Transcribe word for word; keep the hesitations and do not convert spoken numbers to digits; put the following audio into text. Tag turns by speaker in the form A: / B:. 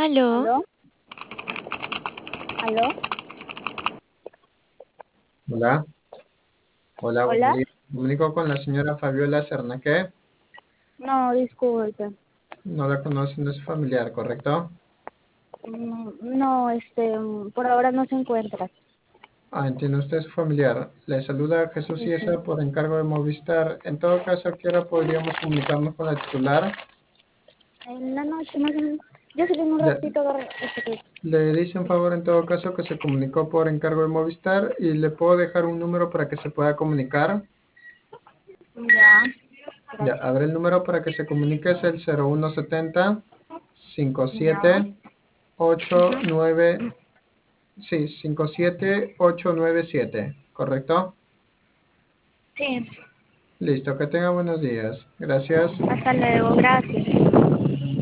A: Aló,
B: ¿Aló? ¿Aló?
C: Hola, hola, buen
B: ¿Hola?
C: día. Me comunico con la señora Fabiola Cernaque.
B: No, disculpe.
C: No la conoce, no es familiar, ¿correcto?
B: Mm, No, este, mm, por ahora no se encuentra.
C: Ah, entiende usted es familiar. Le saluda Jesús
B: Sí, sí.
C: Ciesa por encargo de Movistar. En todo caso, ¿a qué hora podríamos comunicarnos con la titular?
B: En la noche más o menos. Yo salí un
C: Ya,
B: ratito a ver este que-
C: le dice un favor en todo caso que se comunicó por encargo de Movistar y le puedo dejar un número para que se pueda comunicar.
B: Ya,
C: Ya,
B: gracias.
C: abre el número para que se comunique, es el cero uno setenta cincuenta y
B: Ya.
C: siete ocho
B: Ujú.
C: nueve. Sí, cinco siete ocho nueve siete, ¿correcto?
B: Sí,
C: Listo, que tenga buenos días. Gracias.
B: hasta luego, gracias.